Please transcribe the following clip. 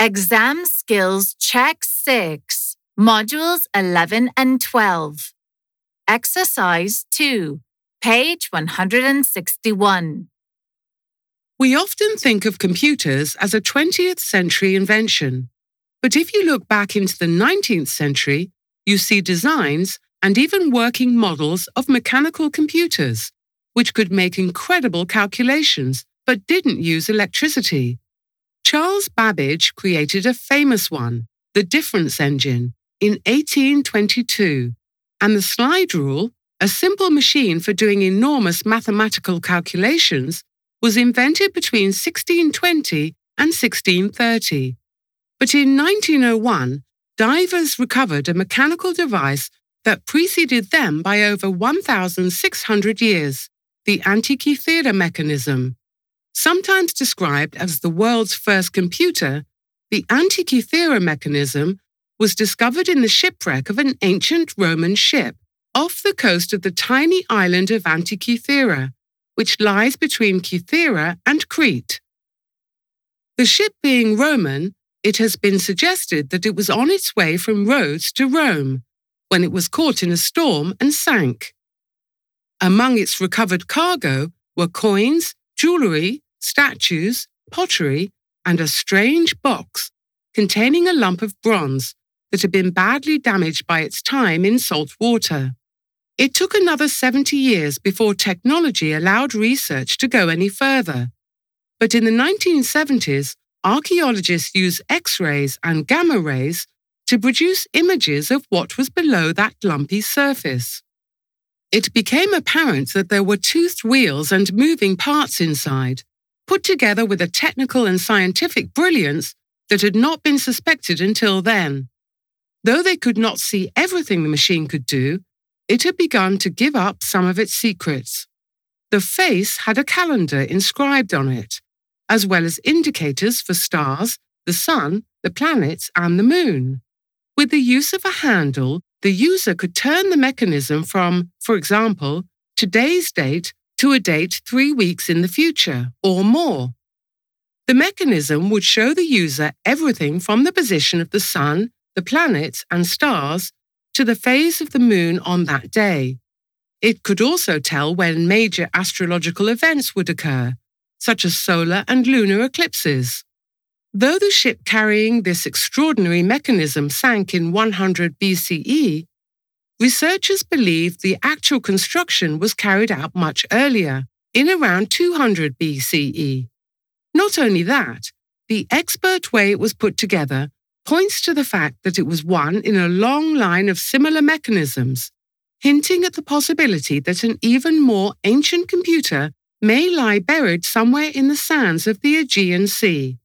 Exam Skills Check 6, Modules 11 and 12. Exercise 2, page 161. We often think of computers as a 20th century invention. But if you look back into the 19th century, you see designs and even working models of mechanical computers, which could make incredible calculations but didn't use electricity. Charles Babbage created a famous one, the difference engine, in 1822, and the slide rule, a simple machine for doing enormous mathematical calculations, was invented between 1620 and 1630. But in 1901, divers recovered a mechanical device that preceded them by over 1,600 years, the Antikythera mechanism. Sometimes described as the world's first computer, the Antikythera mechanism was discovered in the shipwreck of an ancient Roman ship off the coast of the tiny island of Antikythera, which lies between Kythera and Crete. The ship being Roman, it has been suggested that it was on its way from Rhodes to Rome, when it was caught in a storm and sank. Among its recovered cargo were coins, jewellery, statues, pottery, and a strange box containing a lump of bronze that had been badly damaged by its time in salt water. It took another 70 years before technology allowed research to go any further. But in the 1970s, archaeologists used X-rays and gamma rays to produce images of what was below that lumpy surface. It became apparent that there were toothed wheels and moving parts inside, put together with a technical and scientific brilliance that had not been suspected until then. Though they could not see everything the machine could do, it had begun to give up some of its secrets. The face had a calendar inscribed on it, as well as indicators for stars, the sun, the planets, and the moon. With the use of a handle, the user could turn the mechanism from, for example, today's date to a date 3 weeks in the future, or more. The mechanism would show the user everything from the position of the sun, the planets, and stars to the phase of the moon on that day. It could also tell when major astrological events would occur, such as solar and lunar eclipses. Though the ship carrying this extraordinary mechanism sank in 100 BCE, researchers believe the actual construction was carried out much earlier, in around 200 BCE. Not only that, the expert way it was put together points to the fact that it was one in a long line of similar mechanisms, hinting at the possibility that an even more ancient computer may lie buried somewhere in the sands of the Aegean Sea.